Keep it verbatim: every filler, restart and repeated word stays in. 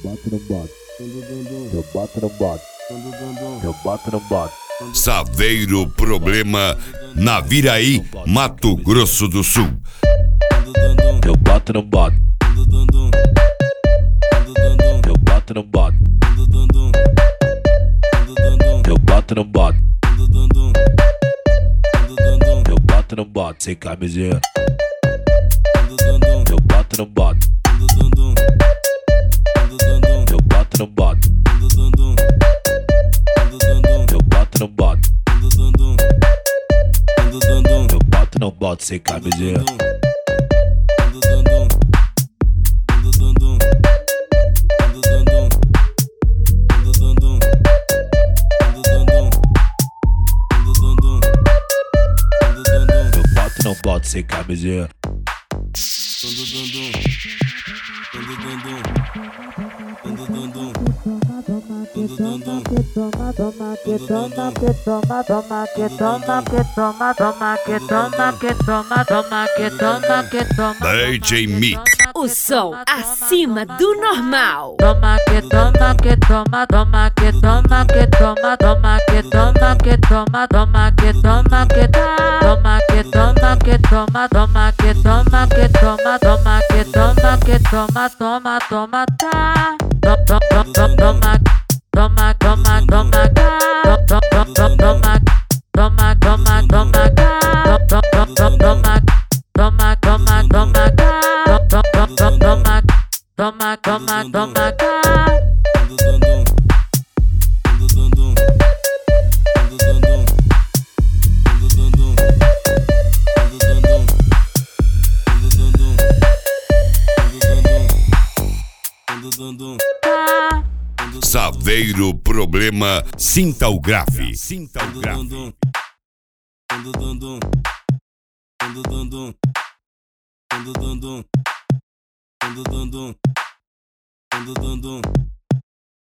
boto no boto, eu boto no boto, eu boto no boto. Saveiro Problema, Naviraí, Mato Grosso do Sul. Eu boto no boto, eu boto no boto, eu boto no boto, eu boto no boto sem camiseta. Eu boto no boto, eu boto no boto, eu boto no boto, eu boto no boto sem camiseta. Eu boto no boto sem camiseta. D J Mix. O som acima do normal. Toma que toma que toma, toma que toma que toma, toma que toma que toma, toma que toma que toma que toma que toma, toma que toma que toma, toma que toma que toma, toma toma tá. Toma toma toma toma toma toma toma toma toma toma toma toma toma toma toma toma toma toma toma Saveiro Problema, sinta o grave. Sinta o grave. Dun dun dun